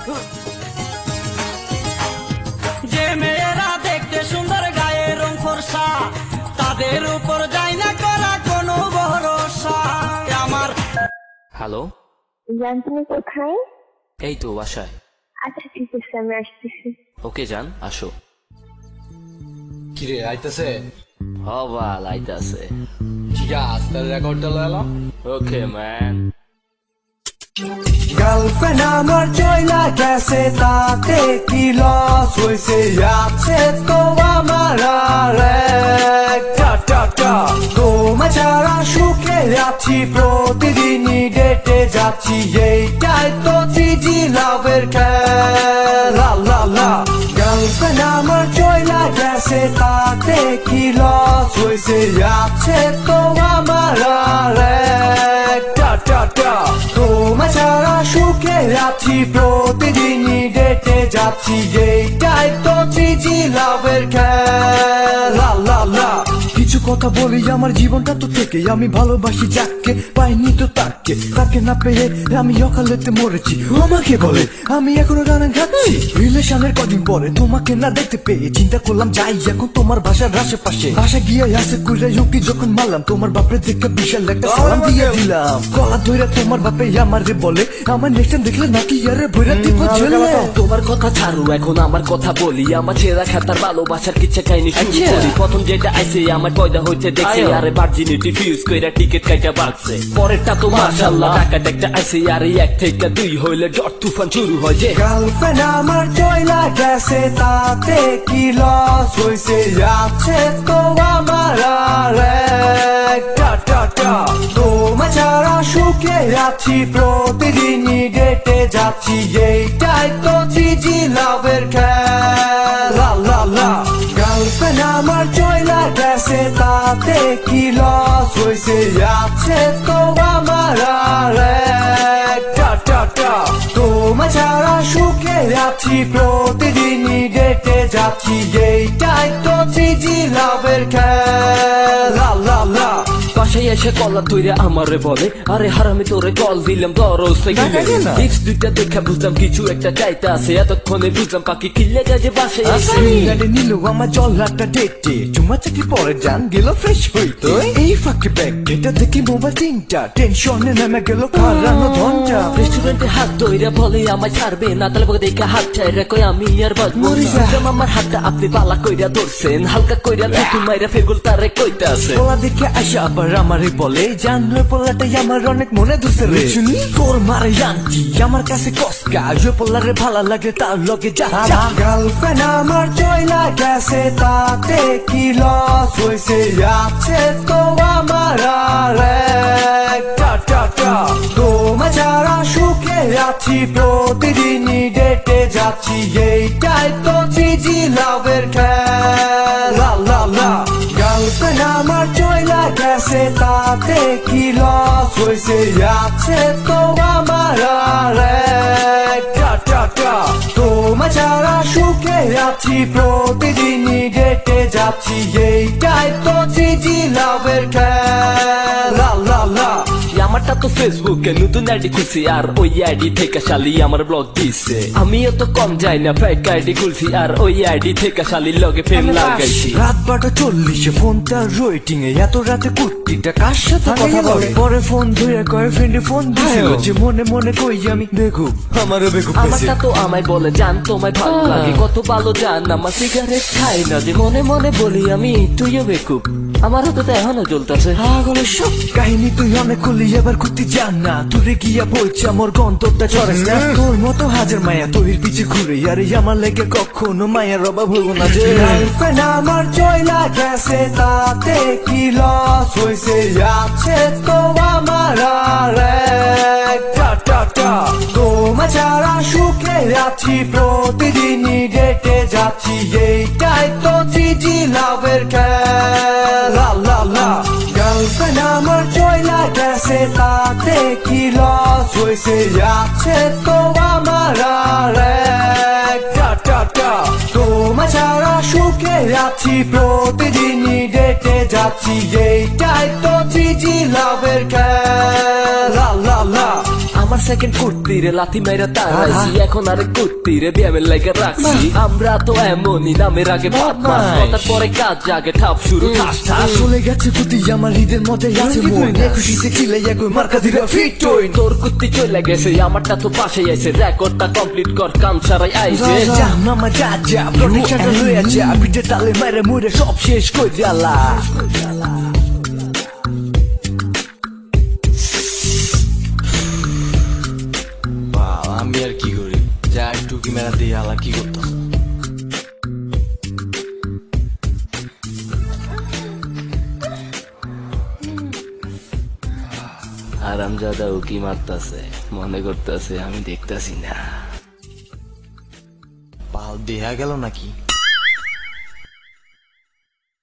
যে মেয়েরা দেখতে সুন্দর গায়ে রং ফর্সা তাদের উপর যায় না করা কোনো ভরসা আমার। হ্যালো জান, তুমি কোথায়? এই তো বাসায়। আচ্ছা ঠিক আছে, আমি আসতেছি। ওকে জান, আসো। কিরে আইতাছে? হবাল আইতাছে। ঠিক আছে, তাহলে রেকর্ডটা লাগালাম। ওকে ম্যান। গার্লফ্রেন্ড আমার চইলা গেছে, তাতে কি লস হয়েছে? আছে তো আমার আর একটা। তোমার ছাড়া সুখে আছি, প্রতিদিনই ডেটে যাচ্ছি, এইটাই তো থ্রিজি লাভের খেলা। গার্লফ্রেন্ড আমার চইলা গেছে, তাতে কি লস হয়েছে? আছে তো আমার আর একটা। তোমার ছাড়া সুখে আছি, প্রতিদিনই ডেটে যাচ্ছি, এইটাই তো থ্রিজি লাভের খেলা। কিছু কথা বলি, আমার জীবনটা তো থেকে আমি ভালোবাসি যাকে, পাইনি তো তাকে না পেয়ে আমি অকালেতে মরেছি। আমাকে বলে আমি এখনো গান গাচ্ছি, রিলেশনের কদিন পরে তোমাকে না দেখতে পেয়ে চিন্তা করলাম যাই এখন তোমার বাসার আশেপাশে। বাসা গিয়ে আসে কুইরা ইউকি যখন মারলাম, তোমার বাপরে দেখে বিশাল একটা সালাম দিয়ে দিলাম। গলা ধরে তোমার বাপে আমারে বলে, আমার নেক্সট টাইম দেখলে নাকি আরে ভৈরা দিব ছেলে। তোমার কথা ছাড়ু, এখন আমার কথা বলি। আমার ছেঁড়া খাতার ভালোবাসার কিচ্ছা কাহিনী শুরু করি। প্রথম যেটা আইছে আমার পয়দা হইতে দেখছি, আরে ভার্জিনিটি ফিউজ কইরা টিকিট কাইটা বাগছে। পরেরটা তো মাশাআল্লাহ টাকা দেখতে আইছে, আরে এক থেকে দুই হইলে ঝড় তুফান শুরু হয় যে। গার্লফ্রেন্ড আমার চইলা গেছে, তাতে কি লস হয়েছে? আছে তো আমার আর একটা। তোমার ছাড়া সুখে আছি, প্রতিদিনই ডেটে যাচ্ছি, এইটাই তো থ্রিজি লাভের খেলা। গার্লফ্রেন্ড আমার চইলা গেছে, তাতে কি লস হয়েছে? আছে তো আমার আর একটা। তোমার ছাড়া সুখে আছি, প্রতিদিনই ডেটে যাচ্ছি, এইটাই তো থ্রিজি লাভের খেলা। বাসায় এসে কলার তৈরি আমারে বলে, আরে হারামি তোরে কল দিলাম দরজ থেকে লিপস দুইটা দেখা বুঝলাম কিছু একটা চাইতে আছে। এতক্ষণে বুঝলাম পাখি কিল্লে গেছে বাসায় আসে। নিল আমার জল একটা ডেটে, চুমা চাকি পরে যান গেল ফ্রেশ হইতে। এই ফাঁকে ব্যাগ এটা দেখি মোবাইল তিনটা, টেনশনে নেমে গেল কারানো ধনটা। রেস্টুরেন্টে হাত ধইরা বলে আমায় ছাড়বে না, তাহলে বকে দেখা হাত ছাইরা কই আমি আর বাঁচবো না। আমার হাতটা আপনি পালা কইরা ধরছেন, হালকা কইরা তুই মাইরা ফেগুল তারে কইতা আছে। পোলা দেখে আসে আবার আমারে বলে, জানো পোলাটাই আমার অনেক মনে ধরছে রে। শুনি তোর মারে জানছি আমার কাছে কসকা, যে পোলারে ভালো লাগে তার লগে যা। গার্লফ্রেন্ড আমার চইলা গেছে, তাতে কি লস হয়েছে? আছে তো আমার আর একটা। তোমার ছাড়া সুখে আছি, প্রতিদিনই ডেটে যাচ্ছি, এইটাই তো থ্রিজি লাভের খেলা। গার্লফ্রেন্ড আমার চইলা গেছে, তাতে কি লস হয়েছে? আছে তো আমার আর একটা। তোমার ছাড়া সুখে আছি, প্রতিদিনই ডেটে যাচ্ছি, এইটাই তো থ্রিজি লাভের খেলা। আমারটা তো ফেসবুকে নতুন আইডি খুলছি, আর ওই আইডি থেকে শালি আমার ব্লগ দিছে। আমিও তো কম যাই না, ফেক আইডি খুলছি, আর ওই আইডি থেকে শালির লগে ফেম লাগাইছি। রাত 12:40 ফোনটা ওয়েটিং এ, এত রাতে কুর্তিটা কার সাথে কথা বলে? পরে ফোন ধরে কয় ফ্রেন্ডে ফোন দিছিল, যে মনে মনে কই আমি বেকুব, আমারও বেকুব। আমারটা তো আমায় বলে জান তোমায় ভালো লাগে, কত ভালো জান আমার সিগারেট খাই না, যে মনে মনে বলি আমি তুইও বেকুব, আমারও তো এখনো জ্বলতেছে। পাগলের সব কাহিনী তুই অনেক করলি, এবার করতে জান না, তোরে গিয়া বইছে আমার গন্তরটা চড়ে না। তোর মতো হাজার মায়া তোর পিছে ঘুরে, আরে আমার লেগে কখনো মায়ের অভাব হইব না যে। গার্লফ্রেন্ড আমার চইলা গেছে, তাতে কি লস হয়েছে? আছে তো আমার আর একটা। তোমার ছাড়া সুখে আছি, প্রতিদিনই ডেটে যাচ্ছি, এইটাই তো থ্রিজি লাভের খেলা। গার্লফ্রেন্ড আমার চইলা গেছে, তাতে কি লস হয়েছে? আছে তো আমার আর একটা। তোমার ছাড়া সুখে আছি, প্রতিদিনই ডেটে যাচ্ছি, এইটাই তো থ্রিজি লাভের খেলা। আমার সেকেন্ড কুর্তি রে লাথি মেরা তারাইছি এখন আরে কুর্তি রে ব্যায়ামের লাইগা রাখছি আমরা তো এমনই নামের আগে বদমাস কথার পরে কাজ আগে ঠাপ শুরু ঠাস ঠাস চলে গেছে কুতি আমার হৃদের মধ্যে আছে মন খুশিতে চিলে একই মার্কা দিলে ফিট হই তোর কুর্তি চলে গেছে আমারটা তো পাশেই আছে রেকর্ডটা কমপ্লিট কর কাম ছাড়াই আইছে যা মামা যা যা প্রোটেকশনটা লয়ে যা বিটে তালে মেরে মুড়ে সব শেষ কই জ্বালা আমি আর কি করি যা একটু কি মেরা দিয়ে আলা কি করতাম আরামজাদা উকি মারতাছে মনে করতেছে আমি দেখতাছি না পাল দেয়া গেল নাকি